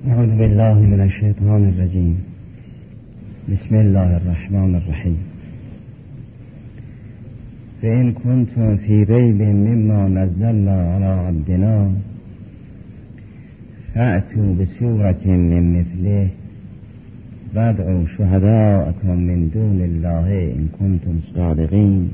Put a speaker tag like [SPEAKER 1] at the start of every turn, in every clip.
[SPEAKER 1] اعوذ بالله من الشیطان الرجیم. بسم الله الرحمن الرحیم. فإن كنتم في ريب مما نزلنا على عبدنا فأتوا بسورة من مثله وادعوا شهداءكم من دون الله إن كنتم صادقين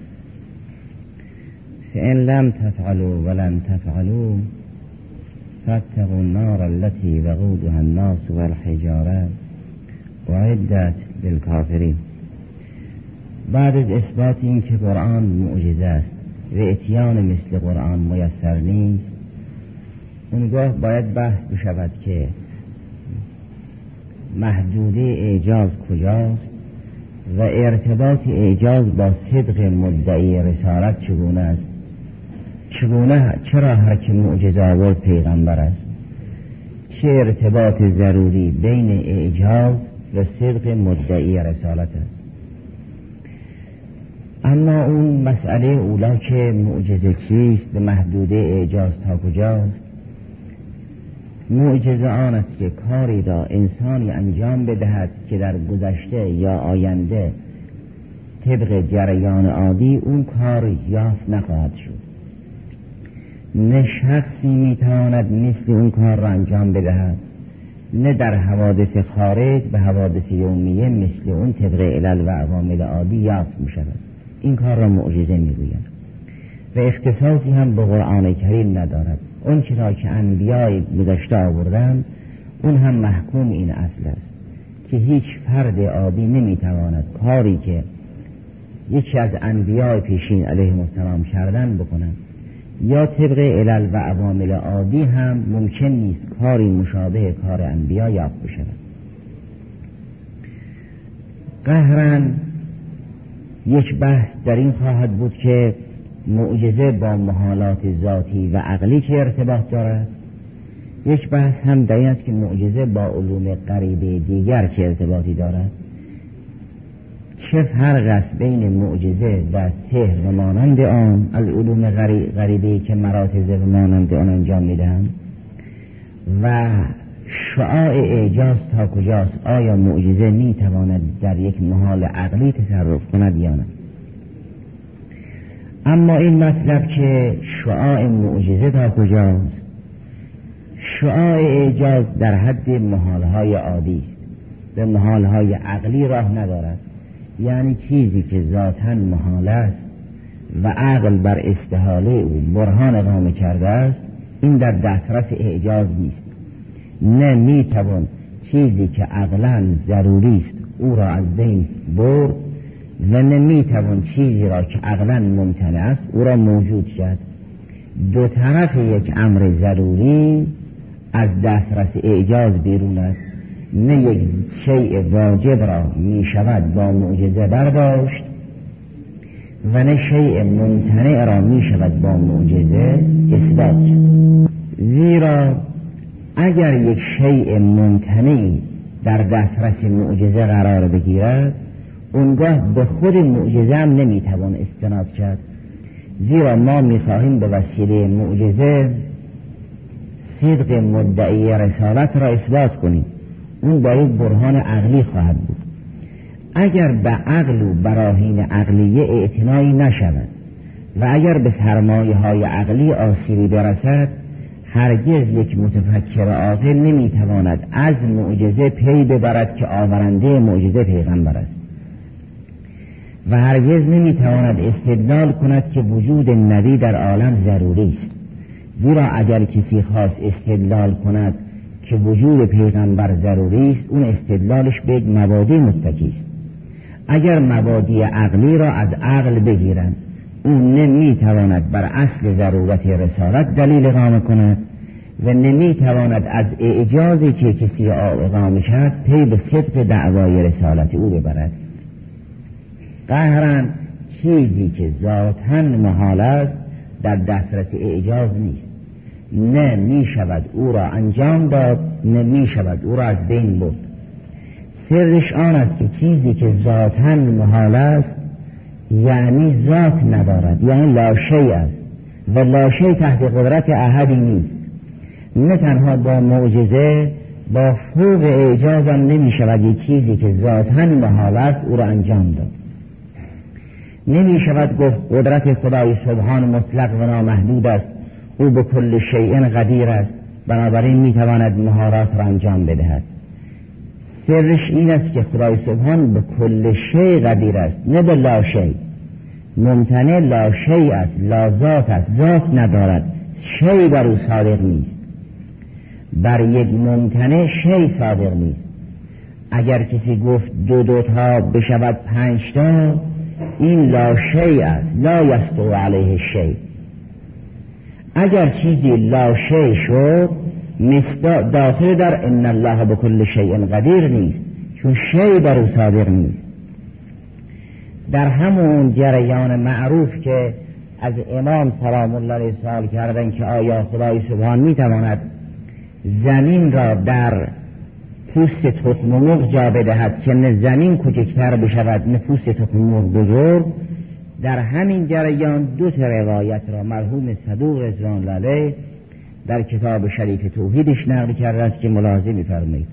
[SPEAKER 1] فإن لم تفعلوا ولن تفعلوا فاتقوا النار التي وقودها الناس والحجارة اعدت للكافرین. بعد از اثبات این که قرآن معجزه است و اتیان مثل قرآن میسر نیست، اونگاه باید بحث بشود که محدوده اعجاز کجاست و ارتباط اعجاز با صدق مدعی رسالت چگونه است. چرا هر که معجزه آورد پیغمبر است؟ چه ارتباط ضروری بین اعجاز و صدق مدعی رسالت است؟ اما اون مسئله اولا که معجزه چیست و محدوده اعجاز تا کجاست، معجزه آن است که کاری را انسانی انجام بدهد که در گذشته یا آینده طبق جریان عادی اون کار یافت نخواهد شد. نه شخصی میتواند مثل اون کار را انجام بدهد، نه در حوادث خارج به حوادث یومیه مثل اون طبق علل و عوامل عادی یافت میشود. این کار را معجزه میگویند و اختصاصی هم به قرآن کریم ندارد. اون چرا که انبیای گذشته آوردند اون هم محکوم این اصل است که هیچ فرد عادی نمیتواند کاری که یکی از انبیای پیشین علیهم السلام کردن بکنند، یا طبق علل و عوامل عادی هم ممکن نیست کاری مشابه کار انبیا یافت بشود. قهراً یک بحث در این خواهد بود که معجزه با محالات ذاتی و عقلی چه ارتباط دارد. یک بحث هم در این است که معجزه با علوم غریبه دیگر چه ارتباطی دارد. چه فرق است بین معجزه و سحر و مانند آن، العلوم غریبه که مراتز و مانند آن انجام میدهند، و شعاع اعجاز تا کجاست؟ آیا معجزه میتواند در یک محال عقلی تصرف کند یا نه؟ اما این مطلب که شعاع معجزه تا کجاست، شعاع اعجاز در حد محالهای عادی است، به محالهای عقلی راه ندارد. یعنی چیزی که ذاتاً محال است و عقل بر استحاله او برهان اقامه کرده است، این در دسترس اعجاز نیست. نه میتوان چیزی که عقلاً ضروری است او را از بین برد و نمیتوان چیزی را که عقلاً ممتنع است او را موجود کرد. دو طرف یک امر ضروری از دسترس اعجاز بیرون است. نه یک شیء واجب را می شود با معجزه برداشت و نه شیء ممتنع را می شود با معجزه اثبات کرد. زیرا اگر یک شیء ممتنعی در دسترس معجزه قرار بگیرد، اونگاه به خود معجزه هم نمی توان استناد کرد. زیرا ما می خواهیم به وسیله معجزه صدق مدعی رسالت را اثبات کنیم. اون با یک برهان عقلی خواهد بود. اگر به عقل و براهین عقلیه اعتنایی نشود و اگر به سرمایه های عقلی آسیبی برسد، هرگز یک متفکر عاقل نمیتواند از معجزه پی ببرد که آورنده معجزه پیغمبر است و هرگز نمیتواند استدلال کند که وجود نبی در عالم ضروری است. زیرا اگر کسی خواست استدلال کند که وجود پیغمبر ضروری است، اون استدلالش به یک مبادی متکی است. اگر مبادی عقلی را از عقل بگیرند، اون نمیتواند بر اصل ضرورت رسالت دلیل اقامه کند و نمیتواند از اعجازی که کسی اقامه کرد پی به صدق دعوای رسالت او ببرد. قهراً چیزی که ذاتاً محال است در دسترس اعجاز نیست. نه می شود او را انجام داد، نه می شود او را از بین برد. سرش آن است که چیزی که ذاتاً محال است یعنی ذات ندارد، یعنی لاشی است و لاشی تحت قدرت احدی نیست. نه تنها با معجزه با فوق اعجاز هم نمی شود یک چیزی که ذاتاً محال است او را انجام داد. نمی شود گفت قدرت خدای سبحان مطلق و نامحدود است، او به کل شیء قدیر است، بنابراین می تواند مهارات را انجام بدهد. سرش این است که خدای سبحان به کل شیء قدیر است، نه به لا شیء. ممتنع لا شیء است، لا ذات است، ذات ندارد، شیء بر او صادق نیست. بر یک ممتنع شیء صادق نیست. اگر کسی گفت دو تا بشود 5 تا، این لا شیء است، لا یستوی علیه شیء. اگر چیزی لا شیء شد داخل در ان الله بكل شیء قدیر نیست، چون شیء بر او صادق نیست. در همون جریان معروف که از امام سلام الله علیه سوال کردن که آیا خدای سبحان میتواند زمین را در پوست تخم مرغ جا بدهد که نه زمین کوچکتر بشود نه پوست تخم مرغ بزرگ، در همین جریان 2 روایت را مرحوم صدوق رضوان الله علیه در کتاب شریف توحیدش نقل کرده است که ملاحظه می‌فرمایید.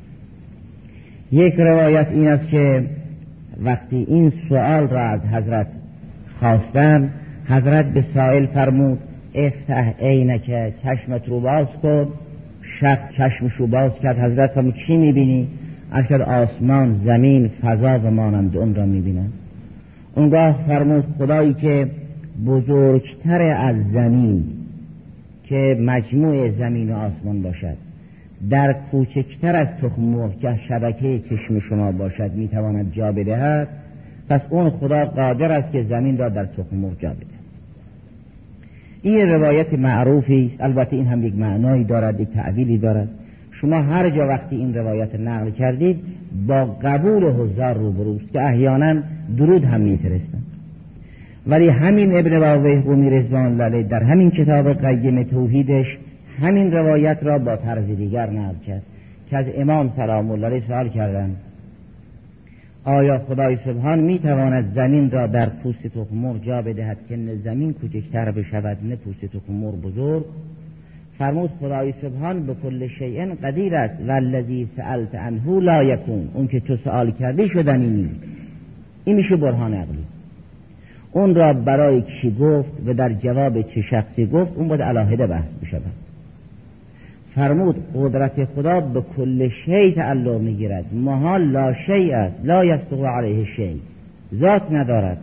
[SPEAKER 1] یک روایت این است که وقتی این سوال را از حضرت خواستن، حضرت به سائل فرمود افتح عینک، چشمت رو باز کن. شخص چشمش رو باز کرد. حضرت فرمود چی می‌بینی؟ اگر آسمان، زمین، فضا و مانند اون را می‌بینم. اونگاه فرمود خدایی که بزرگتر از زمین که مجموع زمین و آسمان باشد، در کوچکتر از تخم مرغ که شبکه چشم شما باشد میتواند جا بدهد، پس اون خدا قادر است که زمین را در تخم مرغ جا بده. این روایت معروفی است. البته این هم یک معنایی دارد، یک تعبیری دارد. شما هر جا وقتی این روایت نقل کردید با قبول حضار روبروست که احیانا درود هم میفرستند. ولی همین ابن باویه قمی رضوان الله علیه در همین کتاب قیم توحیدش همین روایت را با طرز دیگر نقل کرد که از امام سلام الله علیه سوال کردند آیا خدای سبحان میتواند زمین را در پوست تخم مرغ جا بدهد که نه زمین کوچکتر بشود نه پوست تخم مرغ بزرگ؟ فرمود خدای سبحان به کل شیء قدیر است و الذی سألت عنه لا یکون. اون که تو سوال کردی شدنی نیست. این میشه برهان عقلی. اون را برای کی گفت و در جواب چه شخصی گفت اون باید علاهده بحث بشود. فرمود قدرت خدا به کل شیء تعلق میگیرد، محال لا شیء است، لا یستوی علیه شیء، ذات ندارد.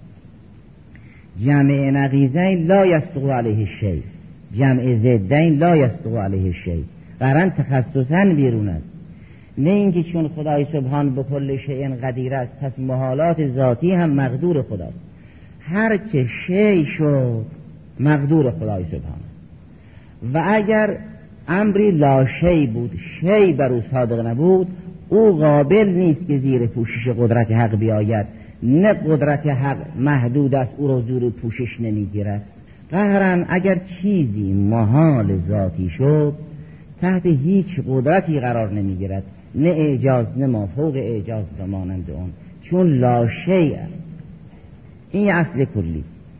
[SPEAKER 1] جمع نقیضین لا یستوی علیه شیء، جمع ضدین لا یستوی علیه شیء. قرن تخصصاً بیرون است. نه اینکه چون خدای سبحان به کل شیء قدیر است پس محالات ذاتی هم مقدور خداست. هر چه شیء شد مقدور خدای سبحان است. و اگر امری لا شیء بود، شیء بر او صادق نبود، او قابل نیست که زیر پوشش قدرت حق بیاید. نه قدرت حق محدود است، او را زیر پوشش نمیگیرد. قهرن اگر چیزی محال ذاتی شد تحت هیچ قدرتی قرار نمیگیرد، نه اعجاز نه مافوق اعجاز و مانند اون، چون لا شیء است. این اصل کلی.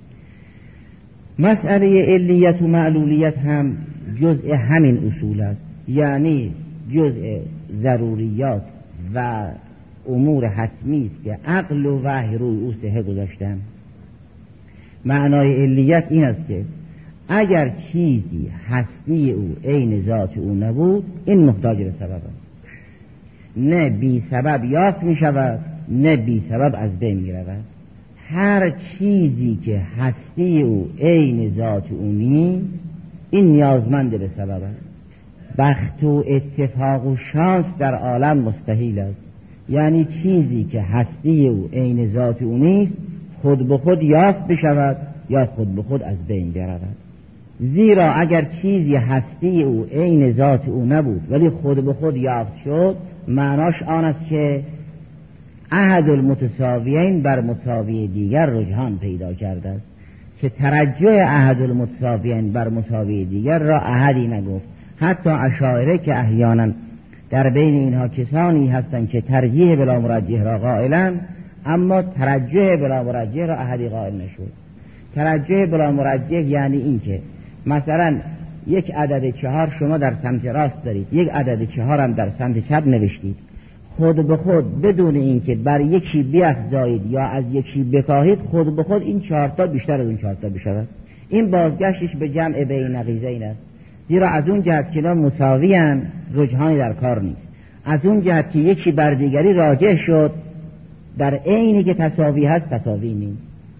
[SPEAKER 1] مسئله علیت و معلولیت هم جزء همین اصول است، یعنی جزء ضروریات و امور حتمی است که عقل و وحی روی او صحه گذاشتن. معنای علیت این است که اگر چیزی هستی او عین ذات او نبود این محتاج به سبب است. نه بی سبب یافت می شود نه بی سبب از بین می رود. هر چیزی که هستی او عین ذات او نیست این نیازمند به سبب است. بخت و اتفاق و شانس در عالم مستحیل است. یعنی چیزی که هستی او عین ذات او نیست خود به خود یافت بشود یا خود به خود از بین برود. زیرا اگر چیزی هستی او عین ذات او نبود ولی خود به خود یافت شد، معناش آن است که احد المتساویین بر مساوی دیگر رجحان پیدا کرده است، که ترجح احد المتساویین بر مساوی دیگر را احدی نگفت. حتی اشاعره که احیانا در بین اینها کسانی هستند که ترجیح بلا مرجح را قائلند، اما ترجح بلا مرجح را احدی قائل نشد. ترجح بلا مرجح یعنی این که مثلا یک عدد 4 شما در سمت راست دارید، یک عدد 4 هم در سمت چپ نوشتید، خود به خود بدون اینکه بر یکی بیفزایید یا از یکی بکاهید، خود به خود این 4 تا بیشتر از اون 4 تا بشود. این بازگشتش به جمع بین نقیضین است، زیرا از اون جهت که اینا مساوی هم رجحانی در کار نیست، از اون جهت که یکی بر دیگری راجع شد در عینی که تساوی هست تساوی نیست.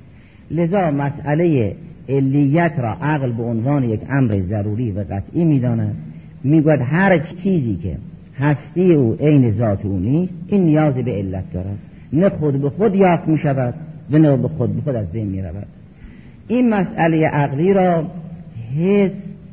[SPEAKER 1] لذا مسئله علیت را عقل به عنوان یک امر ضروری و قطعی می‌داند، میگوید هر چیزی که هستی او عین ذات او نیست این نیاز به علت دارد، نه خود به خود یافت می‌شود و نه به خود از بین می‌رود. این مسئله عقلی را حس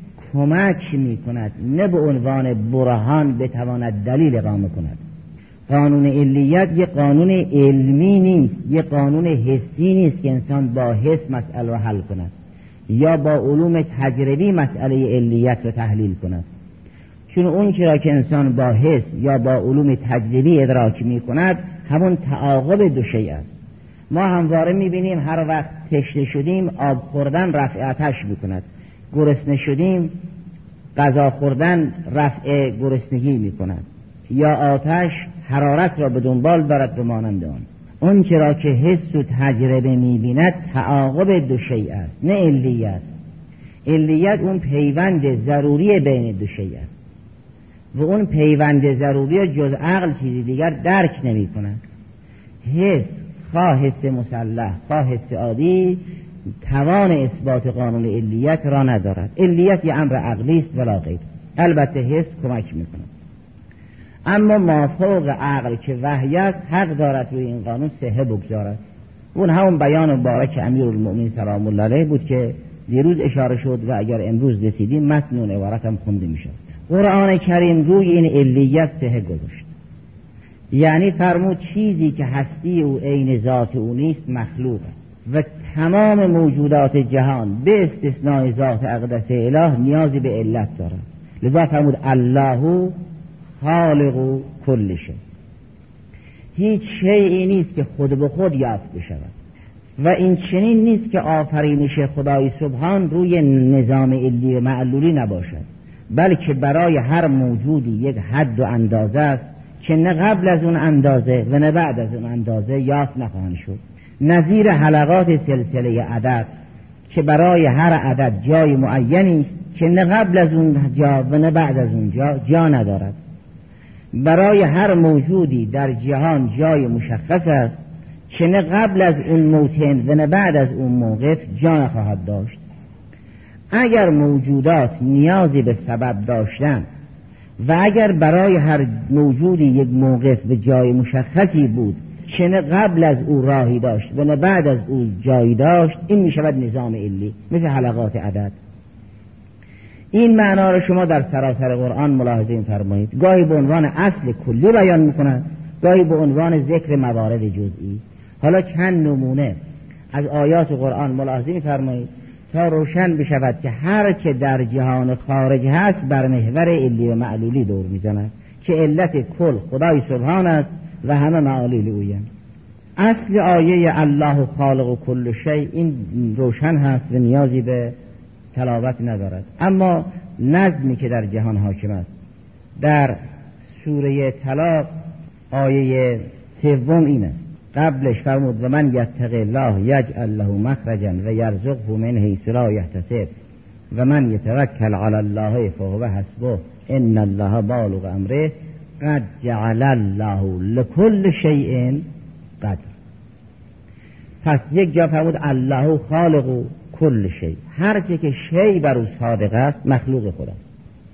[SPEAKER 1] کمک می‌کند، نه به عنوان برهان بتواند دلیل اقامه کند. قانون علیت یک قانون علمی نیست، یک قانون حسی نیست که انسان با حس مسئله را حل کند یا با علوم تجربی مسئله علیت را تحلیل کند. چون اون چرا که انسان با حس یا با علوم تجربی ادراک می کند همون تعاقب دو شیء است. ما همواره می بینیم هر وقت تشنه شدیم آب خوردن رفع آتش می کند، گرسنه شدیم غذا خوردن رفع گرسنگی می کند، یا آتش حرارت را به دنبال دارد به مانند آن. اون چرا که حس و تجربه می بیند تعاقب دو شیء است، نه علیت. علیت اون پیوند ضروری بین دو شیء است و اون پیوند ضروری جز عقل چیزی دیگر درک نمی کند. حس، خواه حس مسلح خواه حس عادی، توان اثبات قانون علیت را ندارد. علیت یه امر عقلی است ولا غیر. البته حس کمک می کند، اما مافوق عقل که وحی است حق دارد روی این قانون صحه بگذارد. اون همون بیان مبارک امیرالمؤمنین سلام الله علیه بود که دیروز اشاره شد و اگر امروز رسیدیم متن اون عبارت هم خونده میشه. قرآن کریم روی این علیت صحه گذاشت، یعنی فرمود چیزی که هستی او عین ذات او نیست مخلوق است و تمام موجودات جهان به استثنای ذات اقدس اله نیازی به علت دارد. لذا فرمود الله خالق کل شیء. هیچ شیئی نیست که خود به خود یافت بشود و این چنین نیست که آفرینش خدای سبحان روی نظام علی و معلولی نباشد، بلکه برای هر موجودی یک حد و اندازه است که نه قبل از اون اندازه و نه بعد از اون اندازه یافت نخواهند شد. نظیر حلقات سلسله عدد که برای هر عدد جای معینی است که نه قبل از اون جا و نه بعد از اون جا ندارد. برای هر موجودی در جهان جای مشخص است که نه قبل از اون موطن و نه بعد از اون موقف جا نخواهد داشت. اگر موجودات نیازی به سبب داشتن و اگر برای هر موجودی یک موقف و جای مشخصی بود که نه قبل از او راهی داشت و نه بعد از او جایی داشت، این می شود نظام علی، مثل حلقات عدد. این معنا را شما در سراسر قرآن ملاحظه فرمایید. گاهی به عنوان اصل کلی بیان میکنند، گاهی به عنوان ذکر موارد جزئی. حالا چند نمونه از آیات قرآن ملاحظه فرمایید تا روشن بشود که هر که در جهان خارج هست بر محور علی و معلولی دور میزند که علت کل خدای سبحان است و همه معالیل اویند. اصل آیه الله خالق کل شیء این روشن هست و نیازی به تلاوت ندارد، اما نظمی که در جهان حاکم است در سوره طلاق آیه 3 این است. قبلش فرمود و من یتق الله یجعل له مخرجا و یرزقه من حیث لا یحتسب و من یتوکل علی الله فهو حسبه ان الله بالغ امره قد جعل الله لكل شیء قدر. پس یک جا فرمود الله خالق کل شیء، هر چه که شیء بر او صادق است مخلوق خدا است.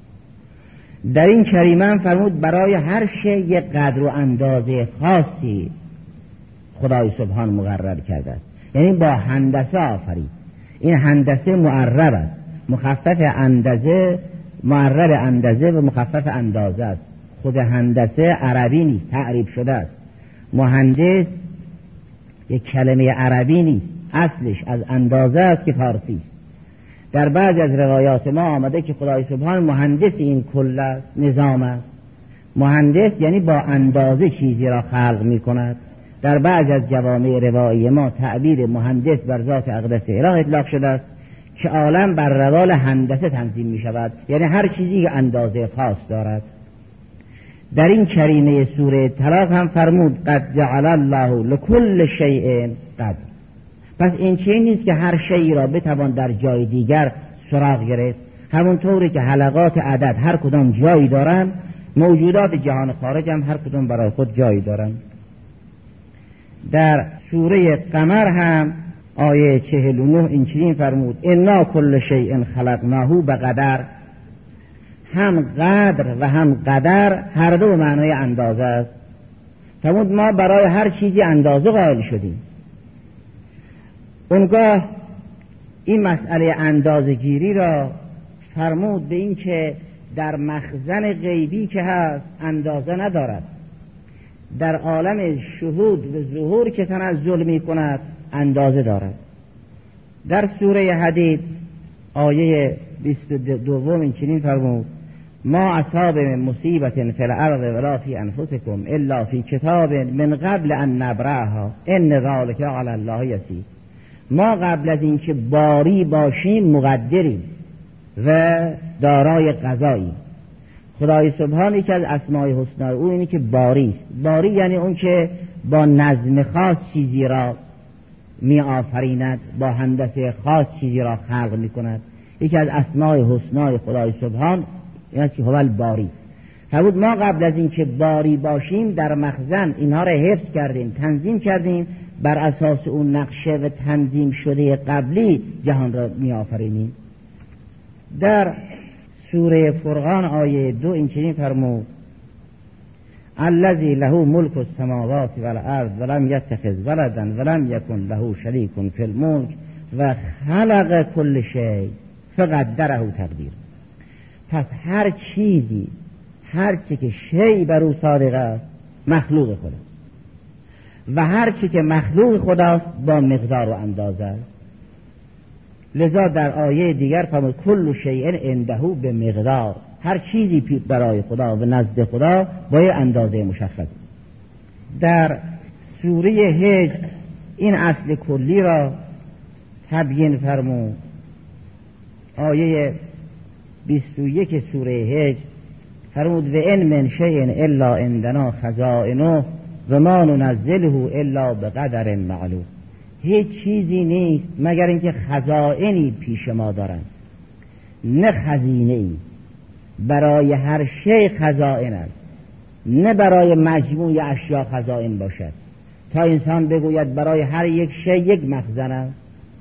[SPEAKER 1] در این کریمه فرمود برای هر شیء یک قدر و اندازه خاصی خدای سبحان مقرر کرده است، یعنی با هندسه آفرید. این هندسه معرب است، مخفف اندازه، معرب اندازه و مخفف اندازه است. خود هندسه عربی نیست، تعریب شده است. مهندس یک کلمه عربی نیست، اصلش از اندازه است که فارسی است. در بعضی از روایات ما آمده که خدای سبحان مهندس این کل است، نظام است. مهندس یعنی با اندازه چیزی را خلق می کند. در بعضی از جوامع روایی ما تعبیر مهندس بر ذات اقدس اله اطلاق شده است که عالم بر روال هندسه تنظیم می شود، یعنی هر چیزی که اندازه خاص دارد. در این کریمه سوره طلاق هم فرمود قد جعل الله لكل شیء قدر. پس این چیزی نیست که هر شیئی را بتوان در جای دیگر سراغ گرفت. همونطوری که حلقات عدد هر کدام جایی دارن، موجودات جهان خارج هم هر کدام برای خود جایی دارن. در سوره قمر هم آیه 49 این چنین فرمود انا کل شیء خلقناه بقدر. هم قدر و هم قدر هر دو معنای اندازه است. فرمود ما برای هر چیزی اندازه قائل شدیم. اونگاه این مسئله اندازه‌گیری را فرمود به این که در مخزن غیبی که هست اندازه ندارد، در عالم شهود و ظهور که تنزل می کند اندازه دارد. در سوره حدید آیه 22 این چنین فرمود ما اصاب من مصیبت فی الارض ولا فی انفسکم الا فی کتاب من قبل ان نبرأها ان ذلک علی الله یسیر. ما قبل از اینکه باری باشیم مقدریم و دارای قضایی. خدای سبحان یکی از اسماء الحسنا او اینه که باری است. باری یعنی اون که با نظم خاص چیزی را می آفریند، با هندسه خاص چیزی را خلق می کند. یکی از اسماء الحسنا خدای سبحان این است که هو الباری. فرمود ما قبل از اینکه باری باشیم در مخزن اینها را حفظ کردیم، تنظیم کردیم، بر اساس اون نقشه و تنظیم شده قبلی جهان را می آفرینیم. در سوره فرقان آیه 2 این چنین فرمود الذی له ملک السماوات والارض ولم یتخذ ولدا ولم یکن له شریک فی الملک و خلق کل شیء فقدره تقدیر. پس هر چیزی، هر چی که شیء بر او صادق است مخلوق خداست و هر چی که مخلوق خداست با مقدار و اندازه است. لذا در آیه دیگر فرمود کل شیء عنده به مقدار. هر چیزی برای خدا و نزد خدا با یه اندازه مشخص. در سوره هجر این اصل کلی را تبیین فرمود. آیه 21 سوره هجر فرمود و ان من شیء الا عندنا خزائنه و ما ننزله الا بقدر معلوم. هیچ چیزی نیست مگر اینکه خزائنی پیش ما دارند، نه خزینه ای. برای هر شی خزائن است، نه برای مجموع اشیا خزائن باشد تا انسان بگوید برای هر یک شی یک مخزن است.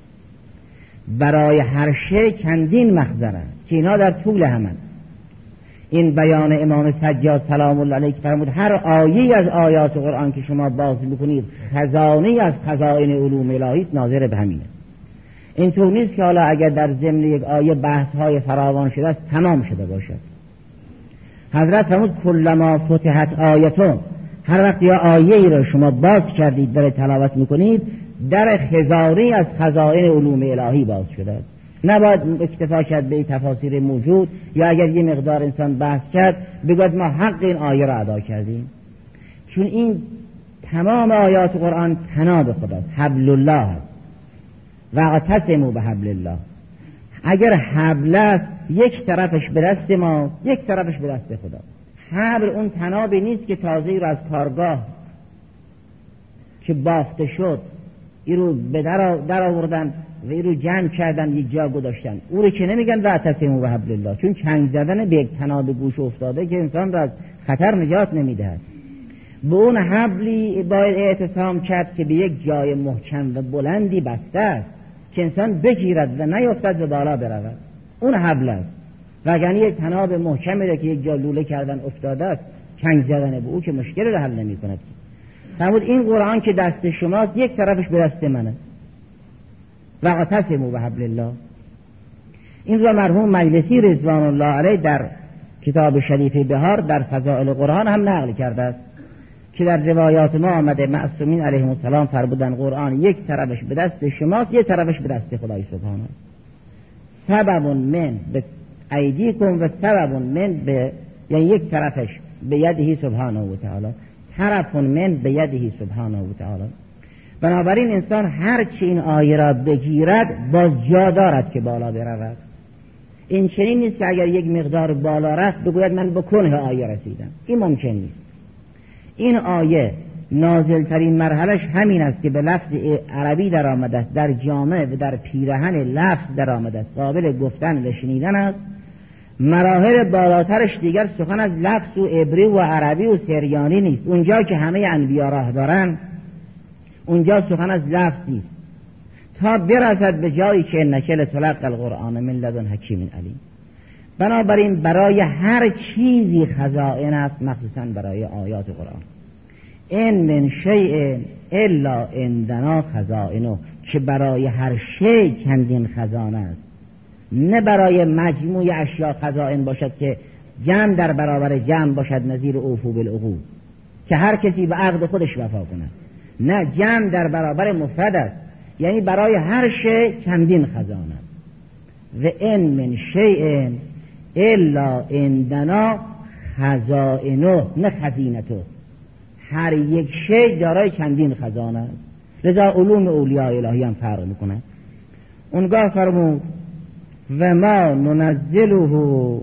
[SPEAKER 1] برای هر شی چندین مخزن است که اینا در طول همند. این بیان امام سجاد سلام الله علیه فرمود هر آیه از آیات قرآن که شما باز میکنید خزانه از خزائن علوم الهی است، ناظر به همین است. اینطور نیست که حالا اگر در ضمن یک آیه بحث های فراوان شده است تمام شده باشد. حضرت فرمود کلما فتحت آیتون، هر وقت یا آیه ای را شما باز کردید در تلاوت میکنید در خزانه از خزائن علوم الهی باز شده است. نباید اکتفا کرد به تفاسیر موجود یا اگر یه مقدار انسان بحث کرد بگوید ما حق این آیه را ادا کردیم، چون این تمام آیات قرآن تناب خداست، حبل الله است. واعتصموا بحبل الله. اگر حبل است یک طرفش به دست ماست، یک طرفش به دست خدا. حبل اون تنابی نیست که تازه را از کارگاه که بافته شد این رو به در آوردن و این رو جمع کردن یک جا گذاشتن، او رو که نمیگن واعتصموا بحبل الله، چون چنگ زدن به یک تناب گوش افتاده که انسان را از خطر نجات نمیدهد. به اون حبلی باید اعتصام کرد که به یک جای محکم و بلندی بسته است که انسان بگیرد و نیفتد و بالا برود. اون حبل است. وگرنه یک تناب محکمی را که یک جا لوله کردن افتاده است چنگ زدن به او که مشکل را حل نمی کند. فرمود این قرآن که دست شماست یک طرفش به دست منه. واعتصموا بحبل الله. این را مرحوم مجلسی رضوان الله علیه در کتاب شریف بهار در فضائل قرآن هم نقل کرده است که در روایات ما آمده معصومین علیهم السلام فرمودند قرآن یک طرفش به دست شماست یک طرفش به دست خدای سبحانه است. سبب من به ایدیکم و سبب من به، یعنی یک طرفش به یده سبحانه و تعالی، طرف من به یده سبحانه و تعالی. بنابراین انسان هر چی این آیه را بگیرد باز جا دارد که بالا برود. این چنین نیست که اگر یک مقدار بالا رفت بگوید من به کنه آیه رسیدم. این ممکن نیست. این آیه نازل ترین مرحلش همین است که به لفظ عربی در آمده است، در جامع و در پیرهن لفظ در آمده است، قابل گفتن و شنیدن است. مراحل بالاترش دیگر سخن از لفظ و عبری و عربی و سریانی نیست. اونجا که همه انبیا راه دارن اونجا سخن از لفظ نیست تا برسد به جایی که نکل تلقى القرآن من لدن حکیم علیم. بنابراین برای هر چیزی خزائن است، مخصوصا برای آیات قرآن. این من شیء الا عندنا خزائنه، که برای هر شی چندین خزانه است، نه برای مجموع اشیاء خزائن باشد که جمع در برابر جمع باشد، نظیر اوفو بالعقود، که هر کسی به عقد خودش وفا کند. نه، جمع در برابر مفرد است، یعنی برای هر شی چندین خزانه است. و این من شیء الا عندنا خزائنه، نه خزینته. هر یک شی دارای چندین خزانه است. لذا علوم اولیاء الهی هم فرق میکنه. اونگاه فرمود و ما ننزله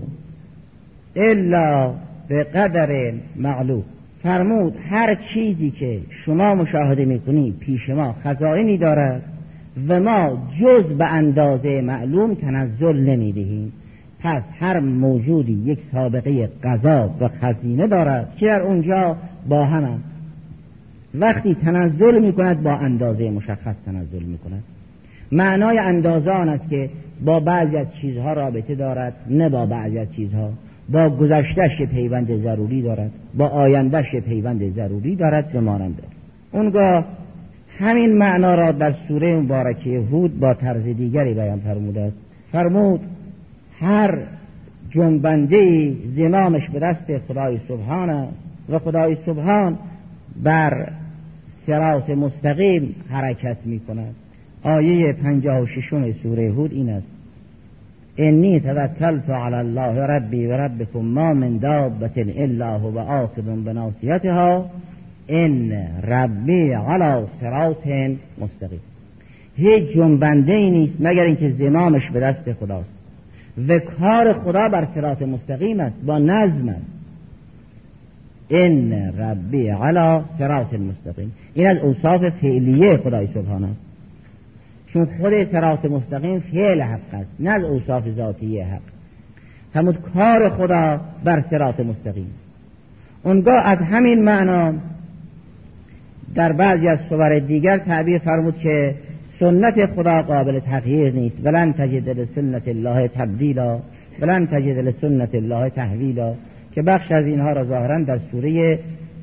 [SPEAKER 1] الا به قدر معلوم. فرمود هر چیزی که شما مشاهده میکنید پیش ما خزائنی دارد و ما جز به اندازه معلوم تنزل نمیدهیم. پس هر موجودی یک سابقه قضا و خزینه دارد که در اونجا با هم وقتی تنزل میکند با اندازه مشخص تنزل میکند. معنای اندازه آن است که با بعضی از چیزها رابطه دارد، نه با بعضی از چیزها. با گذشتهش پیوند ضروری دارد، با آیندهش پیوند ضروری دارد و مانند. اونگاه همین معنا را در سوره مبارکه هود با طرز دیگری بیان فرموده است. فرمود هر جنبنده زمامش به دست خدای سبحان است و خدای سبحان بر صراط مستقیم حرکت می کند. آیه 56 سوره هود این است: انی توکلت علی الله ربی و ربکم ما من دابة الا هو آخذ بناصیتها ان ربی علی صراط مستقیم. هیچ جنبنده ای نیست مگر اینکه زمامش به دست خداست و کار خدا بر صراط مستقیم است، با نظم است. ان ربی علی صراط مستقیم، این از اوصاف فعلیه خدای سبحان است، چون خود صراط مستقیم فعل حق است، نه از اوصاف ذاتی حق. همون کار خدا بر صراط مستقیم. اونگاه از همین معنا در بعضی از صور دیگر تعبیر فرمود که سنت خدا قابل تغییر نیست. ولن تجد لسنت الله تبدیلا ولن تجد لسنت الله تحویلا، که بخش از اینها را ظاهرا در سوره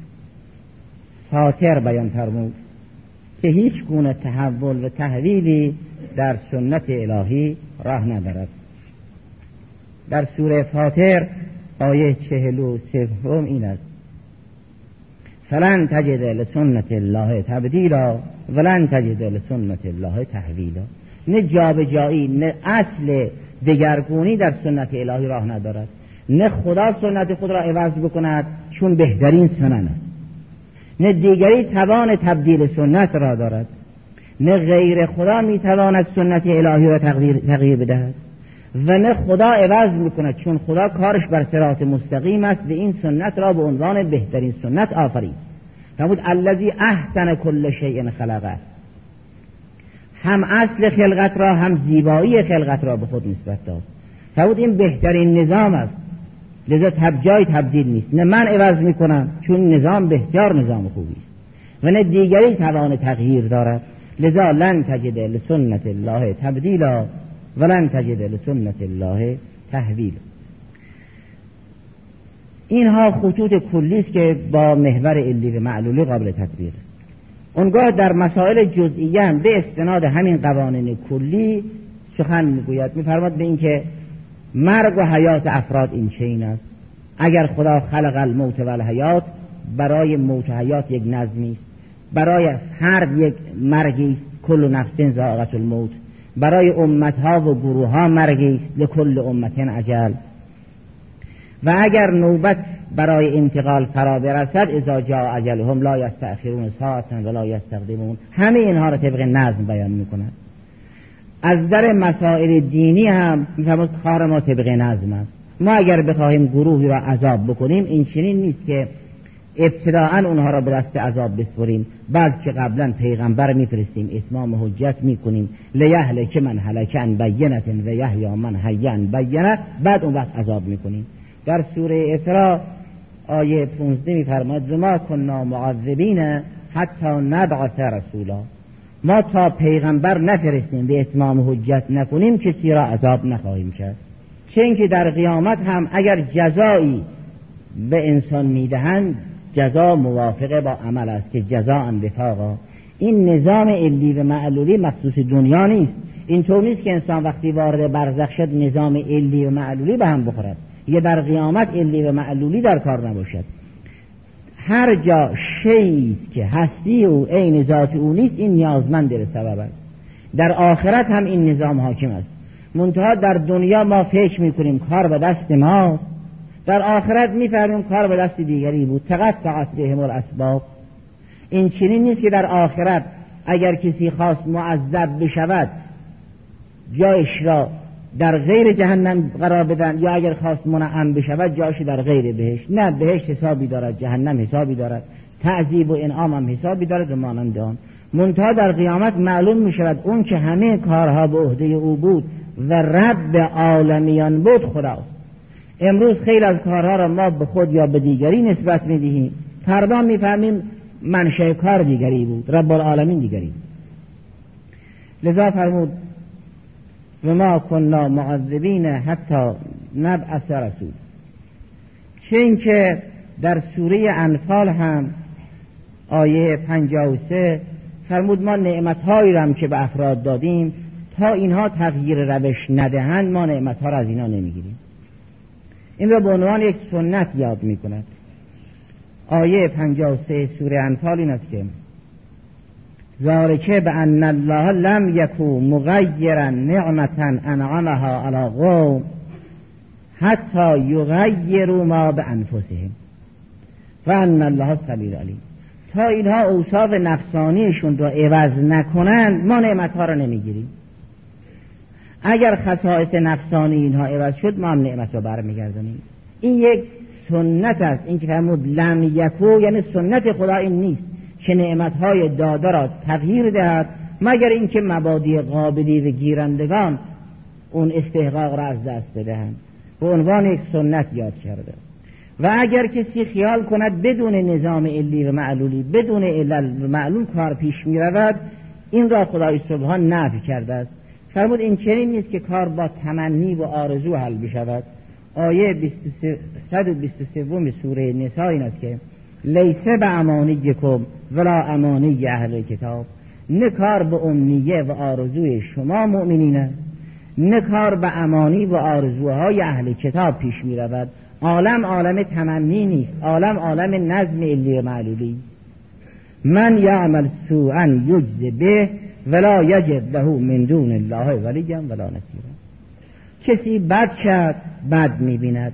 [SPEAKER 1] فاطر بیان فرمود که هیچ گونه تحول و تحویلی در سنت الهی راه ندارد. در سوره فاطر آیه 43 این است: فلن تجد لسنت الله تبدیلا ولن تجد لسنت الله تحویلا. نه جابجایی، نه اصل دگرگونی در سنت الهی راه ندارد. نه خدا سنت خود را عوض بکند چون بهترین سنن است، نه دیگری توان تبدیل سنت را دارد، نه غیر خدا میتواند سنت الهی را تغییر بدهد، و نه خدا عوض میکند چون خدا کارش بر صراط مستقیم است و این سنت را به عنوان بهترین سنت آفرید. فرمود الذی احسن کل شیء خلقه، هم اصل خلقت را هم زیبایی خلقت را به خود نسبت داد. فرمود این بهترین نظام است، لذا جای تبدیل نیست. نه من عوض میکنم چون نظام بسیار نظام خوبی است، و نه دیگری توان تغییر دارد. لذا لن تجد لسنت الله تبدیلا ولن تجد لسنت الله تحویلا. اینها خطوط کلی است که با محور علی و معلولی قابل تطبیق است. اونگاه در مسائل جزئیه هم به استناد همین قوانین کلی سخن میگوید. میفرماد به این که مرگ و حیات افراد این چنین است. اگر خدا خلق الموت و الحیات، برای موت و حیات یک نظمی است، برای فرد یک مرگی است، کل نفس ذائقة الموت، برای امتها و گروهها مرگی است، لکل امت اجل، و اگر نوبت برای انتقال فرا برسد اذا جاء اجلهم لا یستأخرون ساعة ولا یستقدمون. همه اینها را طبق نظم بیان میکنند. از در مسائل دینی هم میفهمید کار ما طبق نظم است. ما اگر بخواهیم گروهی را عذاب بکنیم این چنین نیست که ابتداءً اونها را به دست عذاب بسپریم، بلکه قبلا پیغمبر میفرستیم، اتمام حجت میکنیم، لیهلک من هلک عن بینة و یحیی من حی عن بینة، بعد اون وقت عذاب میکنیم. در سوره اسراء آیه 15 میفرماید ما کنا معذبین حتی نبعث رسولا، ما تا پیغمبر نفرستیم به اتمام حجت نکنیم کسی را عذاب نخواهیم کرد. چه اینکه در قیامت هم اگر جزایی به انسان میدهند جزا موافقه با عمل است که جزاء وفاقا. این نظام علی و معلولی مخصوص دنیا نیست. اینطور نیست که انسان وقتی وارد برزخ شد نظام علی و معلولی به هم بخورد، یه در قیامت علی و معلولی در کار نباشد. هر جا شیء که هستی او عین ذات او نیست این نیازمند به سبب است. در آخرت هم این نظام حاکم است. منتها در دنیا ما فکر میکنیم کار به دست ماست، در آخرت میفهمیم کار به دست دیگری بود. تقطعت بهم الاسباب. این چنین نیست که در آخرت اگر کسی خواست معذب بشود جایش را در غیر جهنم قرار بدن، یا اگر خواست منعم بشود جایش در غیر بهشت. نه، بهشت حسابی دارد، جهنم حسابی دارد، تعذیب و انعام هم حسابی دارد و مانند آن. منتها در قیامت معلوم می شود اون که همه کارها به عهده او بود و رب عالمیان بود خداست. امروز خیلی از کارها را ما به خود یا به دیگری نسبت می دهیم، فردا می فهمیم منشأ کار دیگری بود، رب العالمین دیگری. لذا فرمود و ما کنا معذبین حتی نبعث رسول. چه اینکه در سوره انفال هم آیه 53 فرمود ما نعمتهایی را هم که به افراد دادیم تا اینها تغییر روش ندهند ما نعمتها را از اینا نمیگیریم. این را به عنوان یک سنت یاد میکند. آیه 53 سوره انفال این است که ذالک بأن الله لم یکن مغیرا نعمة انعمها علی قوم حتی یغیروا ما بانفسهم و ان الله سمیع علیم. تا اینها اوصاف نفسانیشون رو عوض نکنند ما نعمتها رو نمیگیریم. اگر خصائص نفسانی اینها عوض شد ما هم نعمت رو برمیگردونیم. این یک سنت است. این که فرمود لم یکو یعنی سنت خدا این نیست که نعمتهای داده را تغییر دهد مگر اینکه مبادی قابلی و گیرندگان اون استحقاق را از دست بدهند. به عنوان یک سنت یاد کرده. و اگر کسی خیال کند بدون نظام علی و معلولی، بدون علل و معلول کار پیش می رود، این را خدای سبحان نفی کرده است. فرمود این چنین نیست که کار با تمنی و آرزو حل بشود. آیه 123 سوره نساء این است که لیس بامانیکم ولا امانی اهل کتاب. نه کار به امنیه و آرزوی شما مؤمنین است، نه کار به امانی و آرزوهای اهل کتاب پیش می رود. عالم تمنی نیست، عالم نظم علی و معلولی. من یعمل سوءا یجز به ولا یجد له من دون الله ولیا ولا نصیرا. کسی بد کرد بد می‌بیند.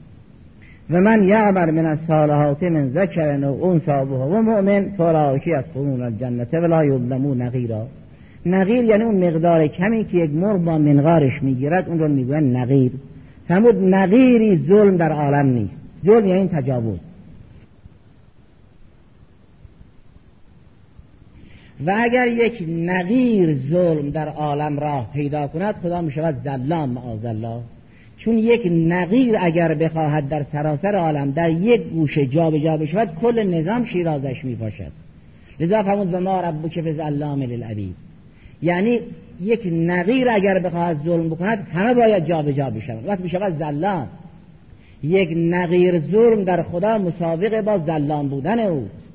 [SPEAKER 1] و من یعمل من الصالحات من ذکر او انثی وهو مؤمن فاولئک یدخلون الجنة ولا یظلمون نقیرا. نقیر یعنی اون مقدار کمی که یک مرغ با منقارش میگیرد اون رو میگوین نقیر. فرمود نقیری ظلم در عالم نیست. ظلم یعنی تجاوز. و اگر یک نقیر ظلم در عالم راه پیدا کند خدا میشود ظلام معاذالله. چون یک نقیر اگر بخواهد در سراسر عالم در یک گوشه جا به جا بشود کل نظام شیرازش میپاشد. لذا فرمود و ما ربک بظلام للعبید. یعنی یک نقیر اگر بخواهد ظلم بکند همه باید جا به جا بشود، وقت میشود ظلام. یک نقیر ظلم در خدا مسابقه با ظلام بودن اوست.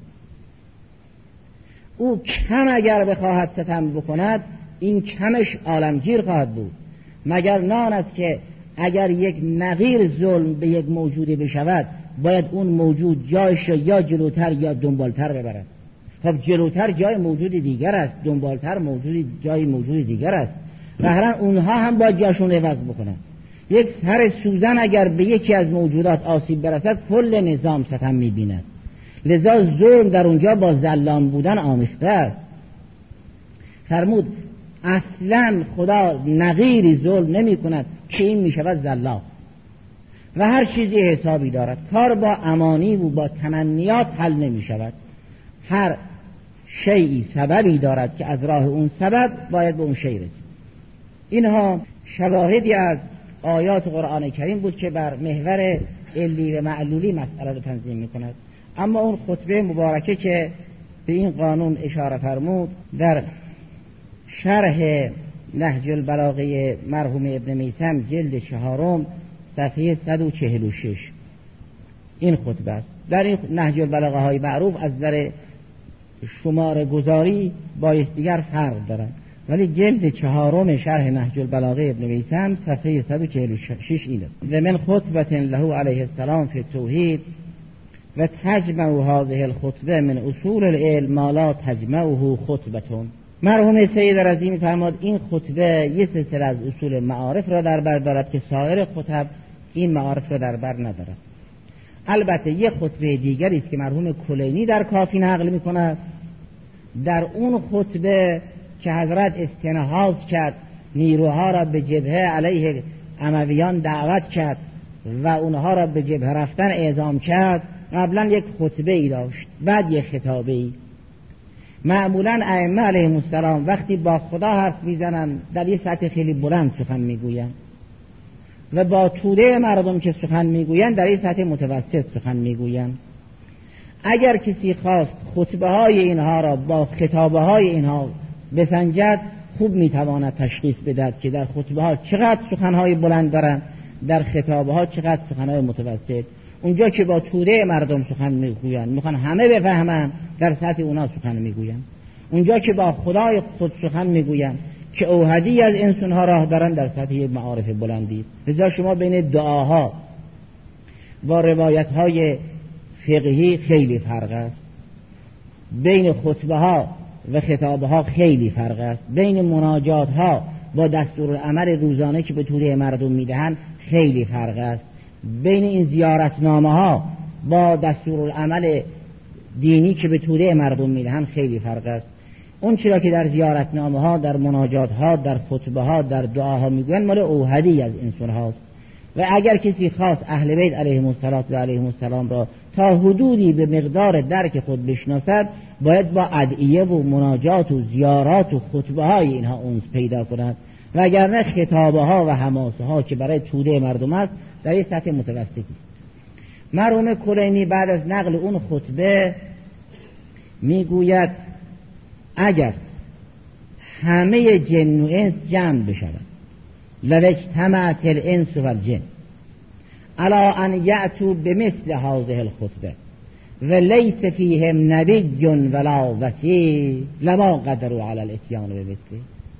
[SPEAKER 1] او کم اگر بخواهد ستم بکند این کمش عالمگیر خواهد بود. مگر نان است که اگر یک نقیر ظلم به یک موجودی بشود باید اون موجود جایش یا جلوتر یا دنبالتر ببرد. خب جلوتر جای موجود دیگر است، دنبالتر جای موجود دیگر است. قهرن اونها هم باید جاشون عوض بکنن. یک سر سوزن اگر به یکی از موجودات آسیب برسد کل نظام ستم می‌بیند. لذا ظلم در اونجا با ظلام بودن آمیخته است. فرمود اصلا خدا نظیری ظلم نمی کند که این می شود ظلام و هر چیزی حسابی دارد. کار با امانی و با تمنیات حل نمی شود. هر شیئی سببی دارد که از راه اون سبب باید به اون شیء رسید. اینها شواهدی از آیات قرآن کریم بود که بر محور علی و معلولی مسئله رو تنظیم می کند. اما اون خطبه مبارکه که به این قانون اشاره فرمود در شرح نهج البلاغه مرحوم ابن میثم جلد 4 صفحه 146 این خطبه است. در این نهج البلاغه های معروف از در شماره گذاری با یکدیگر فرق دارند، ولی جلد 4 شرح نهج البلاغه ابن میثم صفحه 146 این است: و من خطبه له علیه السلام فی التوحید و تجمع هذه الخطبه من اصول العلم ما لا تجمعه خطبتون. مرحوم سید رضی می‌فرماد این خطبه یه سلسله از اصول معارف را در بر دارد که سایر خطب این معارف را در بر ندارد. البته یه خطبه دیگری است که مرحوم کلینی در کافی نقل می‌کند. در اون خطبه که حضرت استنهاض کرد، نیروها را به جبهه علیه امویان دعوت کرد و اونها را به جبهه رفتن اعزام کرد، قبلا یک خطبه ای داشت، بعد یک خطابه ای. معمولا ائمه علیهم السلام وقتی با خدا حرف میزنن در یک سطح خیلی بلند سخن میگوین و با توده مردم که سخن میگوین در یک سطح متوسط سخن میگوین. اگر کسی خواست خطبه های اینها را با خطابه های اینها بسنجد، خوب میتواند تشخیص بدهد که در خطبه ها چقدر سخنهای بلند دارن، در خطابه ها چقدر سخنهای متوسط. اونجا که با توده مردم سخن میگوین، میخوان همه بفهمن، در سطح اونا سخن میگوین. اونجا که با خدای خود سخن میگوین که اوحدی از انسانها راه دارن، در سطح معارف بلندی است. لذا شما بین دعاها و روایتهای فقهی خیلی فرق است، بین خطبه ها و خطابه ها خیلی فرق است، بین مناجات ها با دستورالعمل روزانه که به توده مردم میدهن خیلی فرق است، بین این زیارتنامه ها با دستورالعمل دینی که به توده مردم میدهن خیلی فرق است. اون چرا که در زیارتنامه ها، در مناجات ها، در خطبه ها، در دعاها میگوین مال اوحدی از انسان هاست. و اگر کسی خواست اهل بیت علیهم السلام را تا حدودی به مقدار درک خود بشناسد، باید با ادعیه و مناجات و زیارات و خطبه های اینها اونس پیدا کند، وگرنه خطابه ها و حماسه ها که برای توده مردم است در یک سطح متوسطی است. مرحوم کلینی بعد از نقل اون خطبه میگوید اگر همه جن و انس جمع بشوند، لاجتمعت الانس و الجن علی ان یأتوا بمثل هذه الخطبه و لیس فیهم نبی ولا وصی لما قدروا علی الاتیان بمثله.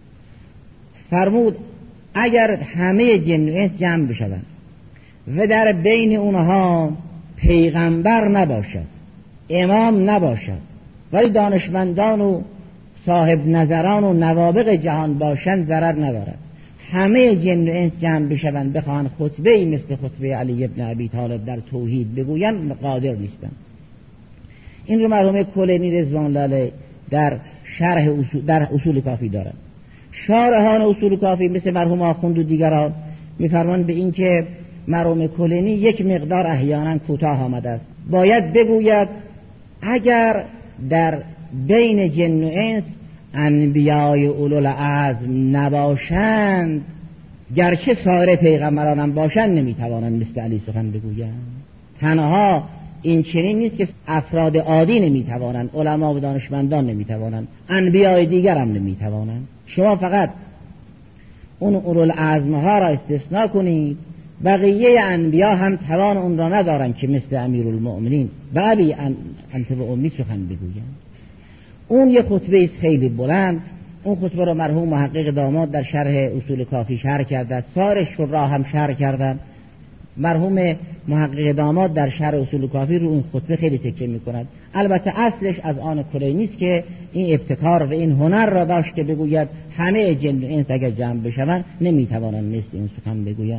[SPEAKER 1] فرمود اگر همه جن و انس جمع بشوند و در بین اونها پیغمبر نباشد، امام نباشد، ولی دانشمندان و صاحب نظران و نوابغ جهان باشند، ضرر ندارد. همه جن و انس جمع بشوند بخواهند خطبه مثل خطبه علی ابن ابی طالب در توحید بگویند، قادر نیستند. این رو مرحوم کلینی رضوان الله علیه در شرح در اصول کافی دارد. شارحان اصول کافی مثل مرحوم آخوند و دیگران میفرمایند به این که مرحوم کلینی یک مقدار احیانا کوتاه آمده است. باید بگوید اگر در بین جن و انس انبیای اولوالعزم نباشند، گرچه سایر پیغمبران هم باشند، نمیتوانند مثل علی سخن بگویند. تنها این چنین نیست که افراد عادی نمیتوانند، علما و دانشمندان نمیتوانند، انبیای دیگر هم نمیتوانند. شما فقط اون اولوالعزم ها را استثناء کنید، بقیه انبیا هم توان اون را ندارند که مثل امیرالمؤمنین و ابی انت و امی سخن بگویند. اون یه خطبه است خیلی بلند. اون خطبه را مرحوم محقق داماد در شرح اصول کافی شرح کرده، سایر شراح هم شرح کردند. مرحوم محقق داماد در شرح اصول کافی رو این خطبه خیلی تکیه می‌کند. البته اصلش از آن کلینی است که این ابتکار و این هنر را داشت که بگوید همه جن و انس اگر جمع بشوند نمیتوانند مثل این سخن بگویند.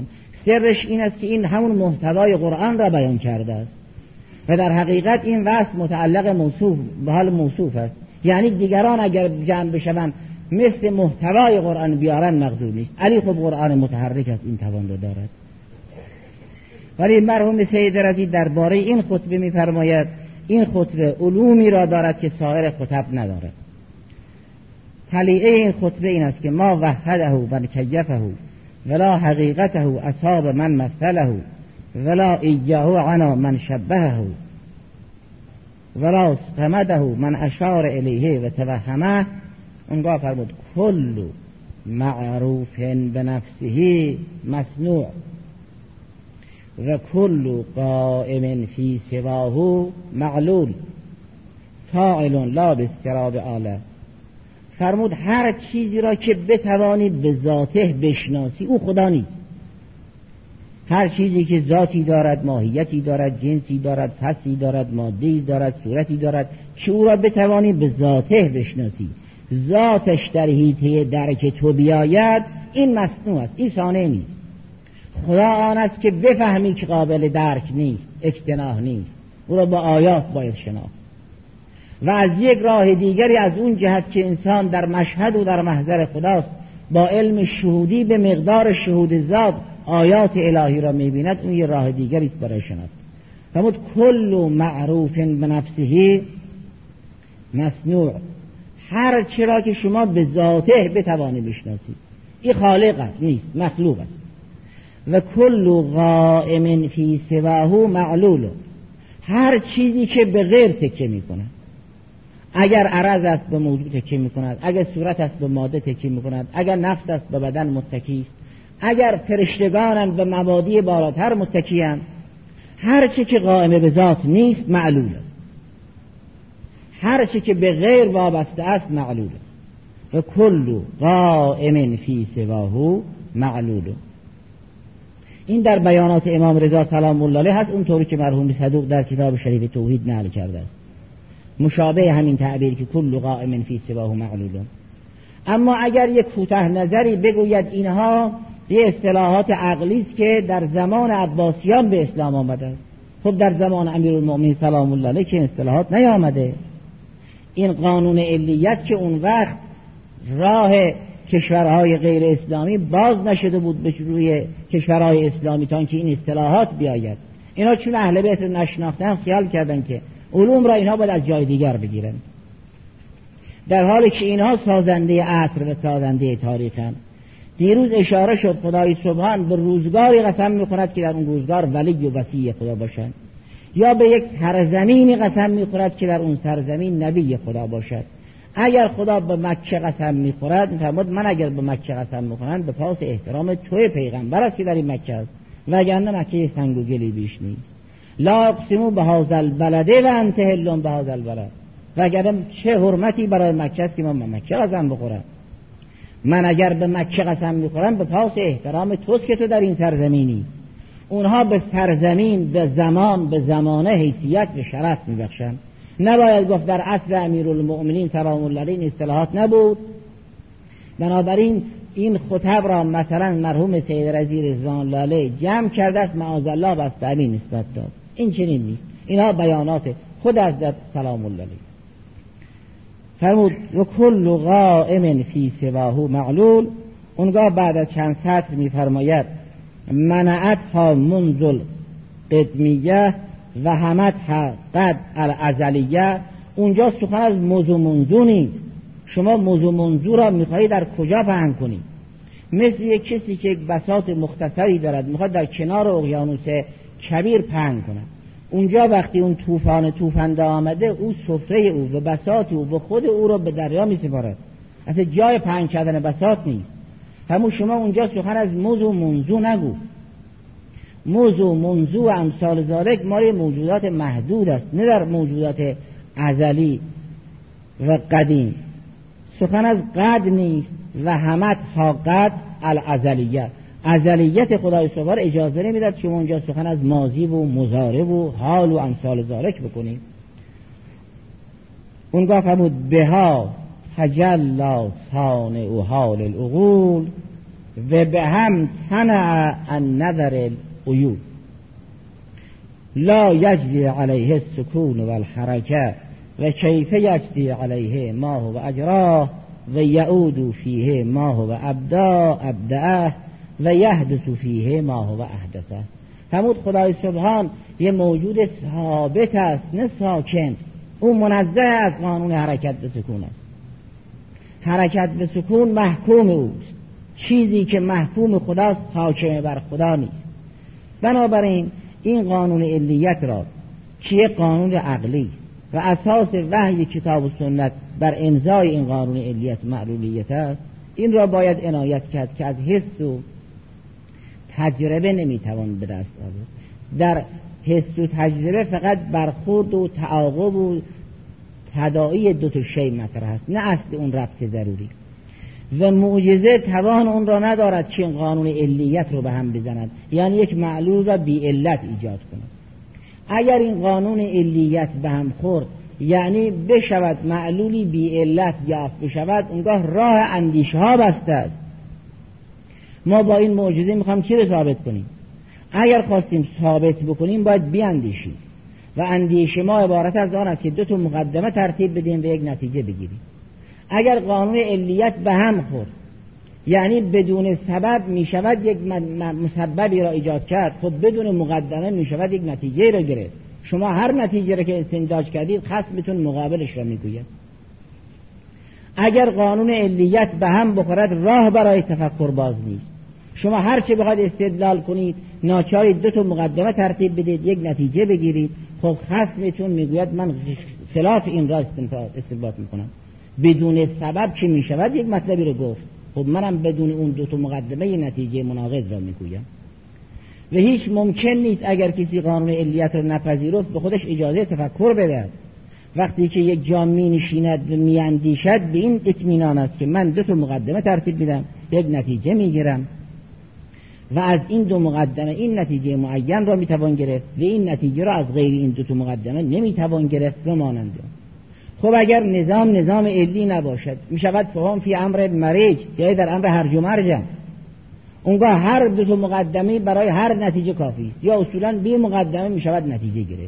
[SPEAKER 1] سرش این است که این همون محتوای قرآن را بیان کرده است و در حقیقت این وصف متعلق موصوف به حال موصوف است. یعنی دیگران اگر جمع بشوند مثل محتوای قرآن بیارن مقدور نیست. علی خب قرآن متحرک است، این توان رو دارد. ولی مرحوم سید رضی درباره این خطبه می‌فرماید این خطبه علومی را دارد که سایر خطب ندارد. تلیعه این خطبه این است که ما وحده و کیفه ولا حقیقته اصحاب من مثله ولا ایاه عنا من شبهه ولا استمده من اشار الیه و توهمه. اونگاه فرمود کل معروف بنفسه مصنوع و کل قائم فی سواه معلول فاعل لا باستراب آله. فرمود هر چیزی را که بتوانی به ذاته بشناسی او خدا نیست. هر چیزی که ذاتی دارد، ماهیتی دارد، جنسی دارد، فصلی دارد، ماده‌ای دارد، صورتی دارد که او را بتوانی به ذاته بشناسی، ذاتش در حیطه درک تو بیاید، این مصنوع است، این صانع نیست. خدا آن است که بفهمی که قابل درک نیست، اجتناح نیست، او را با آیات باید شناخت. و از یک راه دیگری از اون جهت که انسان در مشهد و در محضر خداست با علم شهودی به مقدار شهود ذات آیات الهی را می‌بیند، اون یه راه دیگری است برای شناخت. فرمود کل معروف بنفسه مصنوع، هر چرا که شما به ذاته بتوانی بشناسی، این خالق است نیست، مخلوق است. و کل قائم فی سواه معلول، هر چیزی که به غیر تکیه می‌کند، اگر عرض است به موضوع تکیه می‌کند، اگر صورت است به ماده تکیه می‌کند، اگر نفس است به بدن متکی است، اگر فرشتگانند به مبادی بالاتر متکی‌اند، هر چی که قائم به ذات نیست معلول است، هر چی که به غیر وابسته است معلول است. و کل قائم فی سواه معلول. این در بیانات امام رضا سلام الله علیه هست، اونطوری که مرحوم صدوق در کتاب شریف توحید نقل کرده است، مشابه همین تعبیر که کل قائم فی سواه معلول. اما اگر یک کوتاه نظری بگوید اینها یه اصطلاحات عقلی است که در زمان عباسیان به اسلام آمده است، خب در زمان امیرالمؤمنین سلام الله علیه که اصطلاحات نیامده. این قانون علیت که اون وقت راه کشورهای غیر اسلامی باز نشده بود به روی کشورهای اسلامی تا اینکه این اصطلاحات بیاید، اینا چون اهل بیت رو نشناختن خیال کردن که علوم را اینها باید از جای دیگر بگیرن، در حالی که اینها سازنده عصر و سازنده تاریخند. دیروز اشاره شد خدای سبحان به روزگاری قسم می‌خورد که در اون روزگار ولی و وصی خدا باشند، یا به یک سرزمینی قسم می‌خورد که در اون سرزمین نبی خدا باشد. اگر خدا به مکه قسم می‌خورد می‌فرماید من اگر به مکه قسم می‌خورم به پاس احترام توی پیغمبر است که در این مکه است، وگرنه مکه سنگ و گلی بیش نیست. لا اقسموا بهذا البلد و انت حل بهذا البلد، وگرنه چه حرمتی برای مکه است که من به مکه قسم بخورم. من اگر به مکه قسم می‌خورم به پاس احترام توست که تو در این سرزمینی. اونها به سرزمین، به زمان، به زمانه حیثیت و شرف می‌بخشند. نباید گفت در عصر امیرالمؤمنین سلام الله علیه این اصطلاحات نبود. بنابراین این خطب را مثلا مرحوم سید رضی رضوان الله علیه جمع کرده است، معاذالله بس به همین نسبت داد. این چنین نیست، اینها بیانات خود از سلام الله علیه. فرمود و کل قائم فی سواه معلول. اونگاه بعد از چند سطر می‌فرماید منعتها منزل قدمیه و همتها قد الازلیه. اونجا سخن از موضوع منظور نیست. شما موضوع منظور را می‌خواهید در کجا پهن کنید؟ مثل یک کسی که یک بساط مختصری دارد می‌خواد در کنار اقیانوس کبیر پهن کند. اونجا وقتی اون توفنده آمده، او سفره او و بساط او و خود او را به دریا می‌سپارد. اصلا جای پهن کردن بساط نیست. همون شما اونجا سخن از موضوع منظور نگو. موضوع منظور و امثال ذالک مال موجودات محدود است، نه در موجودات ازلی و قدیم. سخن از قد نیست و همت ها قد الازلیه. ازلیت خدای سبحان اجازه نمیداد شما اونجا سخن از ماضی و مضارع و حال و امثال ذالک بکنید. اونگاه فرمود بها تجلی صانع و حال العقول
[SPEAKER 2] و به هم تنع النظر العیون لا یجری علیه السکون و الحرکه و کیف یجری علیه ما هو اجراه و یعود فیه ما هو ابدعه و یحدث فیه ما هو احدثه. فرمود خدای سبحان یه موجود ثابت است نه ساکن، او منزه از قانون حرکت به سکون است. حرکت به سکون محکوم اوست، چیزی که محکوم خداست حاکم بر خدا نیست. بنابراین این قانون علیت را که یک قانون عقلی است و اساس وحی کتاب و سنت بر امضای این قانون علیت معلولیت است، این را باید عنایت کرد که از حس و تجربه نمیتوان به دست آورد. در حس و تجربه فقط برخورد و تعاقب و تداعی دو تا شی مطرح است، نه اصل اون ربط ضروری. و معجزه توان اون را ندارد که این قانون علیت رو به هم بزند، یعنی یک معلول را بی علت ایجاد کند. اگر این قانون علیت به هم خورد، یعنی بشود معلولی بی علت یافت بشود، اونگاه راه اندیشه ها بسته است. ما با این معجزه میخوام چی رو ثابت کنیم؟ اگر خواستیم ثابت بکنیم باید بیاندیشیم و اندیشه ما عبارت از آن است که دو تا مقدمه ترتیب بدیم و یک نتیجه بگیریم. اگر قانون علیت به هم خورد، یعنی بدون سبب میشود یک مسببی را ایجاد کرد، خب بدون مقدمه میشود یک نتیجه را گرفت. شما هر نتیجه را که استنتاج کردید خصمتون مقابلش را میگوید. اگر قانون علیت به هم بخورد راه برای تفکر باز نیست. شما هر چه بخواید استدلال کنید ناچاری دو تا مقدمه ترتیب بدید یک نتیجه بگیرید، خب خصمتون میگوید من خلاف این را استنباط میکنم. بدون سبب چه میشود؟ یک مطلبی رو گفت، خب منم بدون اون دو تا مقدمه یک نتیجه مناقض را میگویم. و هیچ ممکن نیست اگر کسی قانون علیت رو نپذیرفت به خودش اجازه تفکر بده. وقتی که یک جا می نشیند و می اندیشد به این اطمینان است که من دو تا مقدمه ترتیب میدم یک نتیجه میگیرم و از این دو مقدمه این نتیجه معین را میتوان گرفت و این نتیجه را از غیر این دو تا مقدمه نمیتوان گرفت و مانند. خب اگر نظام علی نباشد میشود فهم فی امر مریج، یعنی در امر هرج و مرج. اونگاه هر دو تا مقدمه برای هر نتیجه کافی است، یا اصولا بی مقدمه میشود نتیجه گرفت.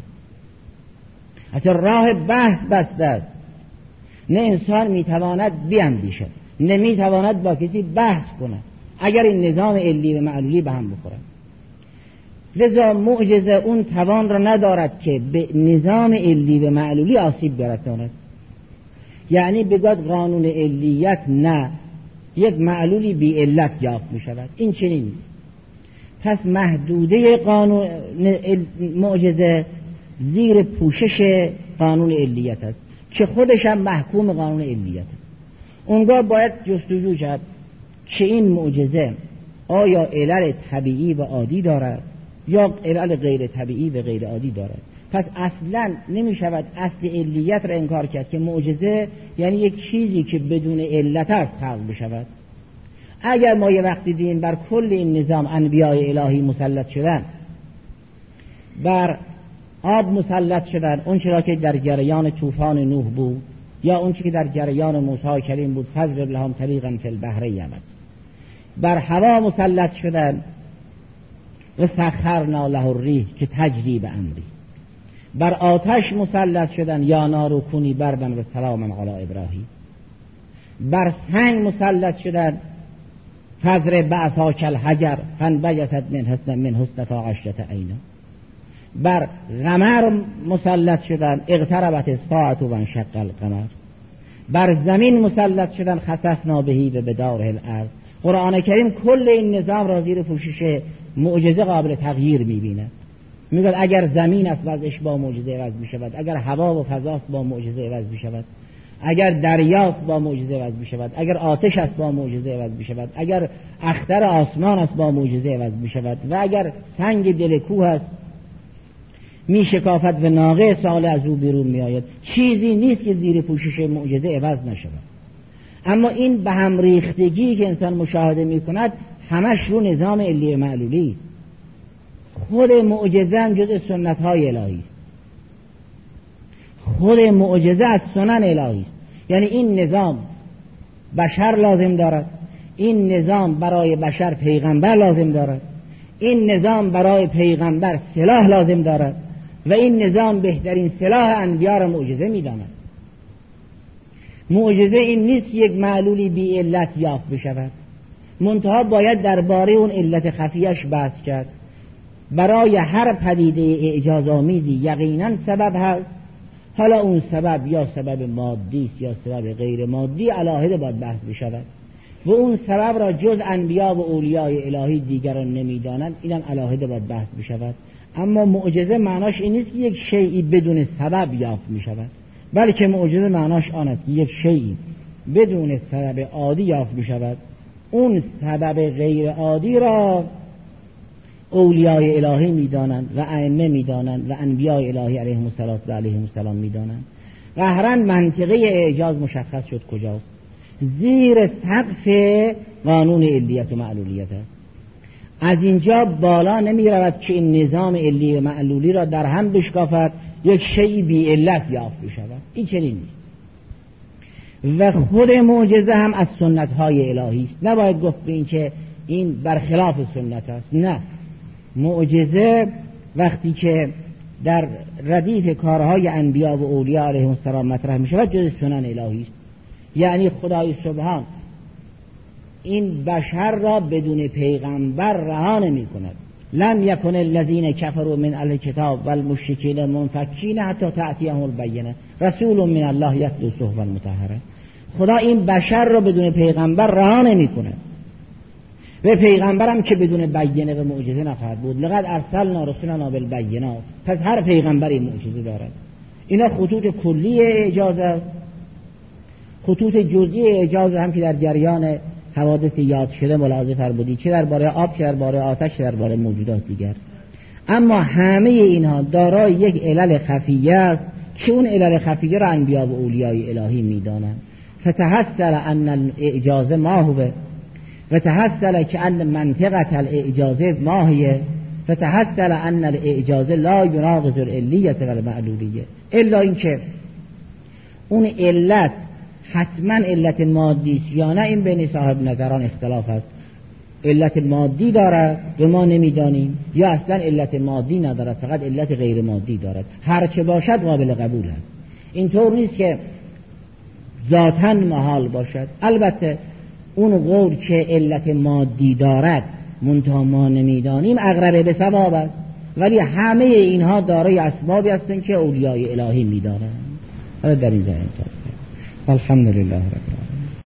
[SPEAKER 2] حتی راه بحث بسته است، نه انسان میتواند بیاندیشد نمیتواند با کسی بحث کند اگر این نظام علی و معلولی به هم بخورد. لذا معجزه اون توان را ندارد که به نظام علی و معلولی آسیب برساند. یعنی بگوید قانون علیت نه، یک معلولی بی علت یافت می شود. این چنین نیست. پس محدوده قانون معجزه زیر پوشش قانون علیت است که خودش هم محکوم قانون علیت است. اونگاه باید جستجو کرد که این معجزه آیا علل طبیعی و عادی دارد یا علل غیر طبیعی و غیر عادی دارد. پس اصلا نمی شود اصل علیت را انکار کرد که معجزه یعنی یک چیزی که بدون علت است خلق بشود. اگر ما یه وقتی دیدیم بر کل این نظام انبیاء الهی مسلط شدن، بر آب مسلط شدن، اون چرا که در جریان طوفان نوح بود یا اون چی که در جریان موسی کریم بود، فضرب لهم طریقا فی البحر یبس، بر هوا مسلط شدن و سخرنا له الریح که تجری به امری، بر آتش مسلط شدن یا نار کونی بردن و سلاما علی ابراهیم، بر سنگ مسلط شدن فضرب بعصاک الحجر فانبجست من حسنها عشرة عینا، بر قمر مسلط شدن اقتربت الساعة و انشق القمر، بر زمین مسلط شدن خسفنا بهی و بداره الارض. قرآن کریم کل این نظام را زیر پوشش معجزه قابل تغییر می‌بیند. میگه اگر زمین است وضعش با معجزه عوض می‌شود، اگر هوا و فضاست با معجزه عوض می‌شود، اگر دریاست با معجزه عوض می‌شود، اگر آتش است با معجزه عوض می‌شود، اگر اختر آسمان است با معجزه عوض می‌شود و اگر سنگ دل کوه است میشکافد و ناقه ساله از او بیرون میآید. چیزی نیست که زیر پوشش معجزه عوض نشود. اما این به هم ریختگی که انسان مشاهده میکند همش رو نظام علی معلولی است. خود معجزه هم جز سنت های الهی است. خود معجزه از سنن الهی است. یعنی این نظام بشر لازم دارد، این نظام برای بشر پیغمبر لازم دارد، این نظام برای پیغمبر سلاح لازم دارد و این نظام بهترین سلاح انبیا را معجزه می‌داند. معجزه این نیست یک معلولی بی علت یافت بشود، منتها باید درباره اون علت خفیش بحث کرد. برای هر پدیده اعجازآمیزی یقینا سبب هست، حالا اون سبب یا سبب مادی است یا سبب غیر مادی، علاهده باید بحث بشود و اون سبب را جز انبیا و اولیای الهی دیگران نمیدانند، اینم علاهده باید بحث بشود. اما معجزه معناش این نیست که یک شیئی بدون سبب یافت می شود، بلکه معجزه معناش آن است که یک شیئی بدون سبب عادی یافت می شود، اون سبب غیر عادی را اولیای الهی میدانند و ائمه میدانند و انبیاء الهی علیهم السلام میدانند. قهرا منطقه اعجاز مشخص شد کجاست؟ زیر سقف قانون علیت و معلولیت است. از اینجا بالا نمی رود که این نظام علی و معلولی را در هم بشکافد، یک شیء بی علت یافت بشود. این چنین نیست. و خود معجزه هم از سنت های الهی است. نباید گفت به این که این برخلاف سنت است. نه، معجزه وقتی که در ردیف کارهای انبیا و اولیاء علیهم السلام مطرح می شود جز سنن الهی است. یعنی خدای سبحان این بشر را بدون پیغمبر رها نمی کند. لم یکن الذین کفروا من اهل الکتاب والمشرکین منفکین حتی تأتیهم البینه رسول من الله یتلو صحفا مطهره. خدا این بشر را بدون پیغمبر رها نمی کند و پیغمبرم که بدون بینه و معجزه نخواهد بود. لقد ارسلنا رسولنا بالبینات. پس هر پیغمبری معجزه دارد. اینا خطوط کلی اعجاز است. خطوط جزئی اعجاز هم که در جریان حوادث یاد شده ملاحظه فرمودی، چه درباره آب، چه درباره آتش، چه درباره موجودات دیگر. اما همه اینها دارای یک علل خفیه است که اون علل خفیه را انبیا و اولیای الهی میدانند. فتحصل ان الاعجاز ما هو و تحصل که ان منطقه الاعجاز ما هي فتحصل ان الاعجاز لا يناقض العلیه و المعلولیه، الا اینکه اون علت حتما علت مادی است یا نه، این بین صاحب نظران اختلاف است. علت مادی دارد و ما نمیدانیم، یا اصلا علت مادی ندارد، فقط علت غیر مادی دارد. هر چه باشد قابل قبول است. اینطور نیست که ذاتاً محال باشد. البته اون قول که علت مادی دارد منتها ما نمیدانیم اقرب به صواب است، ولی همه اینها دارای اسبابی هستند که اولیای الهی میدانند. در این زمین الحمدلله رب العالمین.